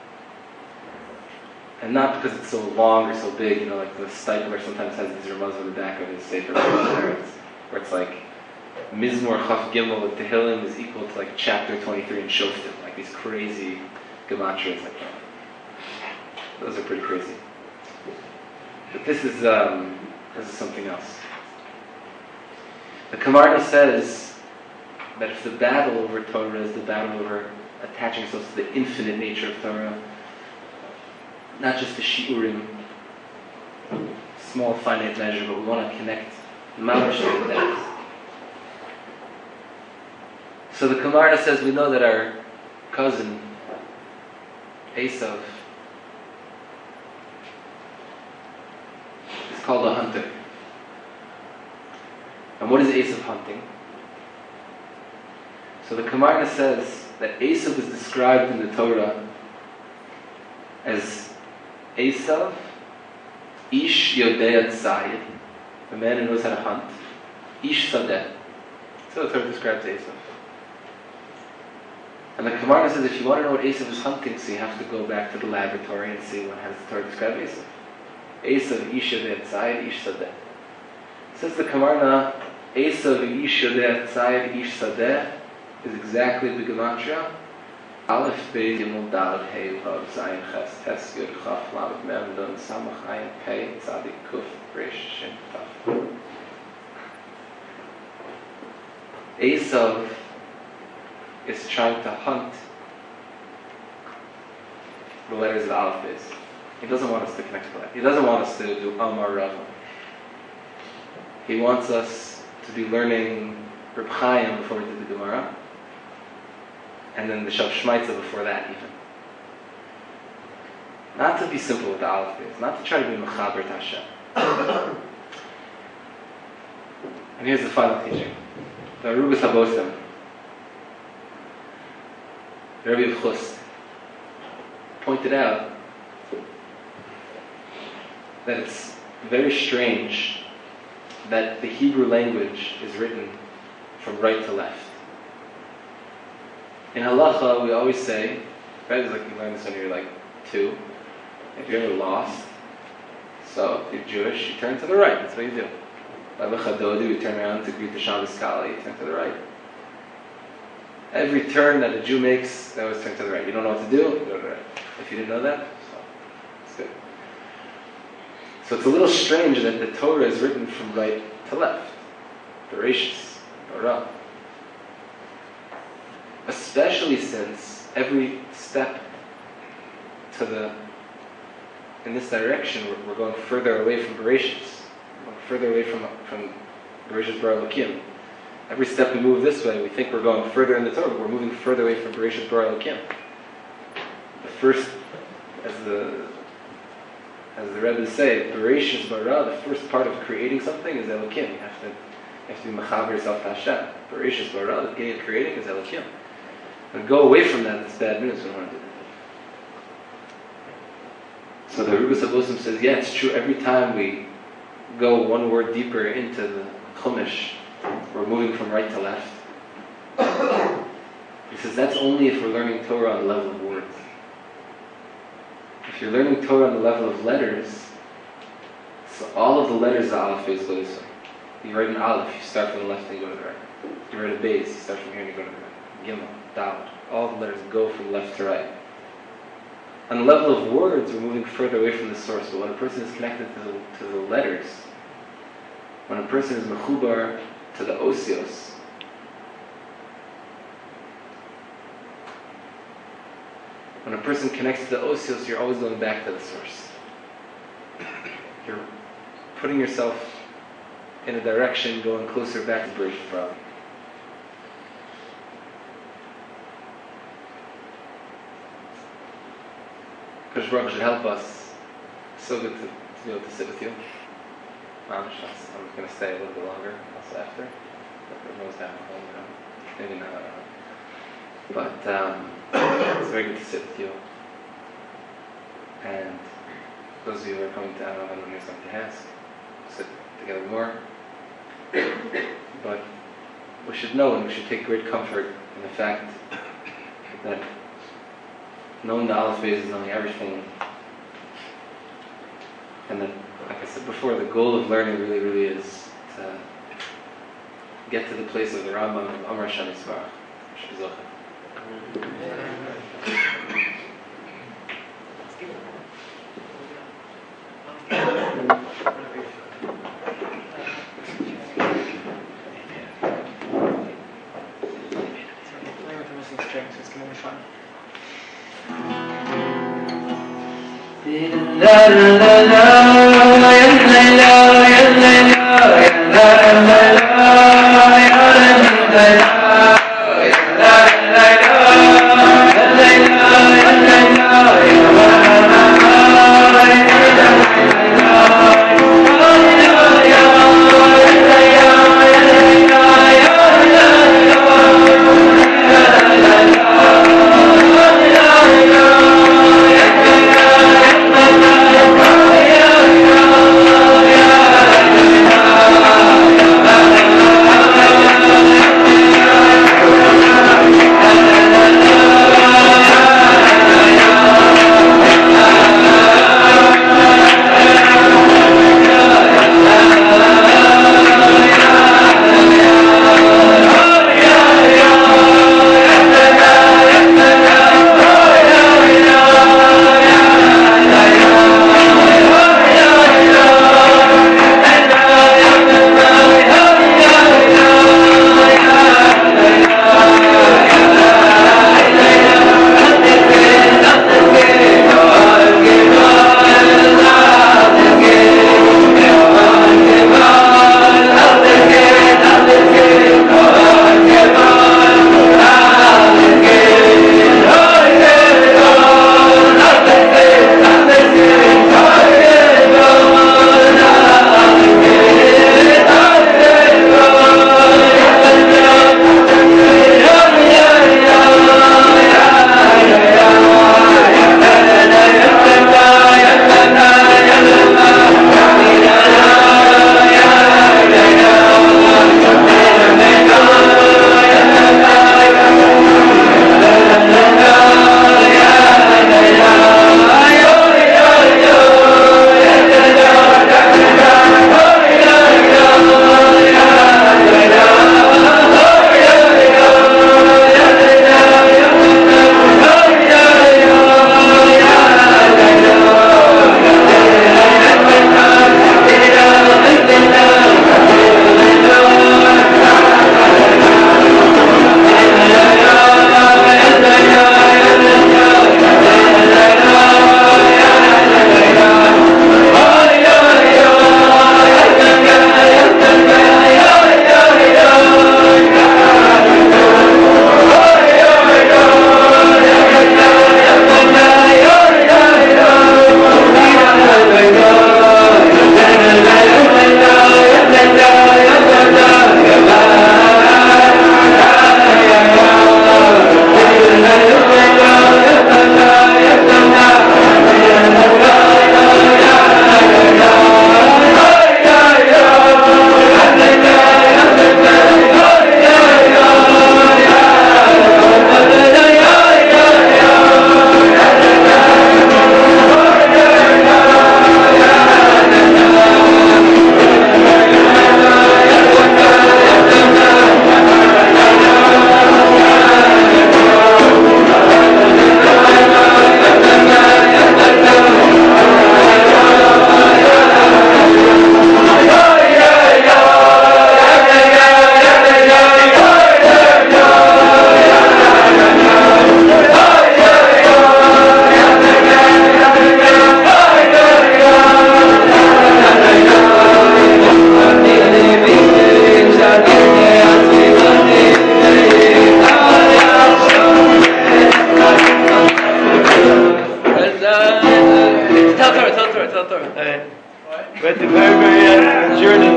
And not because it's so long or so big, like the Steipler sometimes has these remezim on the back of his sefer. where it's like Mizmor Chaf Gimel with Tehillim is equal to like chapter 23 in Shoftim, like these crazy gematrias like that. Those are pretty crazy. But this is something else. The Kamarna says that if the battle over Torah is the battle over attaching ourselves to the infinite nature of Torah, not just the shiurim, small finite measure, but we want to connect mamash to the depth. So the Kamarna says we know that our cousin Esav is called a hunter. And what is Esav hunting? So the Kamarna says that Esav is described in the Torah as Esav, Ish Yodei Tzayid, the man who knows how to hunt, Ish Sadeh. So the Torah describes Esav. And the Kamarna says if you want to know what Esav is hunting, so you have to go back to the laboratory and see how does the Torah describe Esav. Esav, Ish Yodei Tzayid, Ish Sadeh. Says the Kamarna, Esav, Ish Yodei Tzayid, Ish Sadeh is exactly the Gematria. Aleph Beis Yimul Daled Hey Vav Zayin Ches Tes Yud Chaf Lamed Mem Nun Samach Ayin Pei Tzadik Kuf Resh Shin Taf. Esav is trying to hunt the letters of the Aleph Beis. He doesn't want us to connect to that. He doesn't want us to do Amar Rava. He wants us to be learning Reb Chaim before we do the Gemara, and then the Shav Shmaitza before that even. Not to be simple with the Aleph Beis, not to try to be Mechaber to Hashem. And here's the final teaching. The Arubas HaBosem, the Rebbe of Chust, pointed out that it's very strange that the Hebrew language is written from right to left. In halacha, we always say, right, it's like you learn this when you're like 2. If you're ever lost, so if you're Jewish, you turn to the right. That's what you do. By Lechadodi, we turn around to greet the Shabbos Kala, you turn to the right. Every turn that a Jew makes, they always turn to the right. You don't know what to do, you go to the right. If you didn't know that, so it's good. So it's a little strange that the Torah is written from right to left. Bereshis, Torah. Especially since every step in this direction, we're going further away from Bereshis. We're going further away from Bereshis Bara Elokim. Every step we move this way, we think we're going further in the Torah, but we're moving further away from Bereshis Bara Elokim. The first, as the Rebbe say, Bereshis Bara, the first part of creating something is Elokim. You have to be mechaber yourself to Hashem. Bereshis Bara, the beginning of creating is Elokim. And go away from that, it's bad news. We don't want to do that. So the Arubas HaBosem says, yeah, it's true. Every time we go one word deeper into the Chumash, we're moving from right to left. He says that's only if we're learning Torah on the level of words. If you're learning Torah on the level of letters, so all of the letters of Aleph Beis go this way. You write an Aleph, you start from the left and you go to the right. You write a Beis, you start from here and you go to the right. Gimel, Daled. All the letters go from left to right. On the level of words, we're moving further away from the source. But when a person is connected to the letters, when a person is mechubar to the osios, when a person connects to the osios, you're always going back to the source. You're putting yourself in a direction, going closer back to Bereshit Bara. Kosh Baruch should help us. So good to be able to sit with you. I'm going to stay a little bit longer, also after. Everyone's down, maybe not. But it's very good to sit with you. And those of you who are coming down, I don't know if to ask, sit together more. But we should know and we should take great comfort in the fact that knowing the Aleph Beis is knowing everything. And that, like I said before, the goal of learning really, really is get to the place of the Rambam of Amar Shani Svarach. We're at the very journey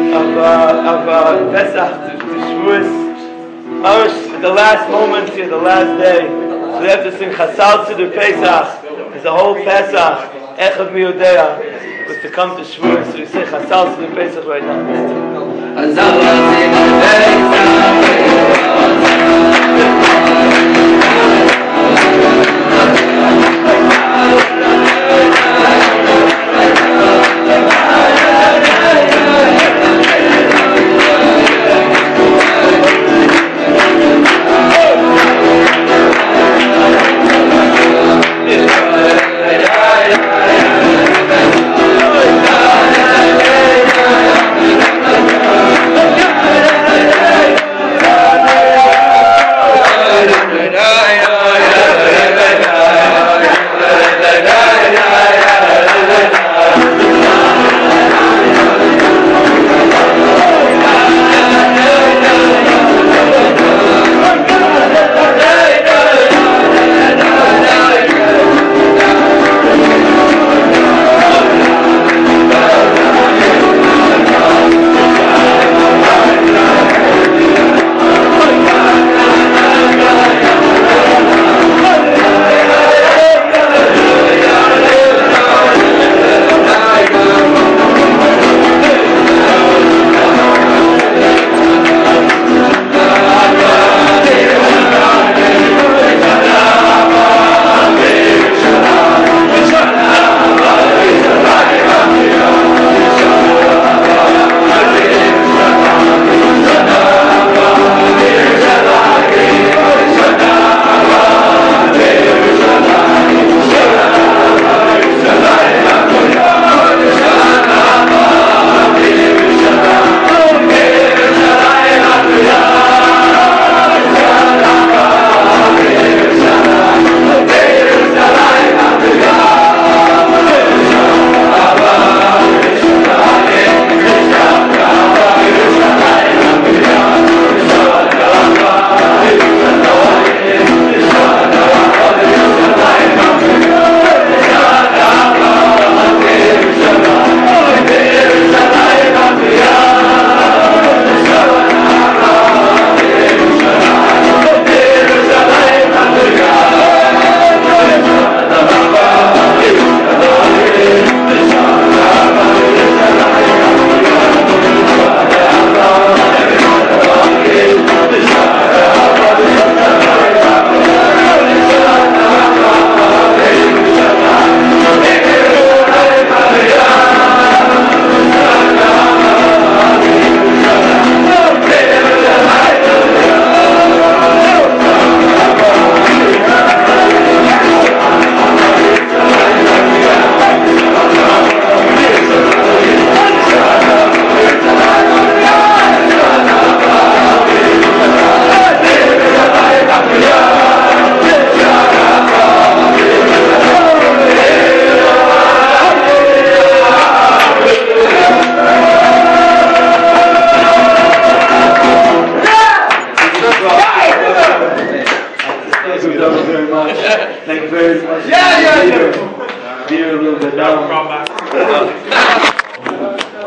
of Pesach to Shavuos. Mamash, the last moment here, the last day. So we have to sing Chasal Tzedek Pesach. There's a whole Pesach. Echad Miyodea was to come to Shavuos. So we say Chasal Tzedek Pesach right now.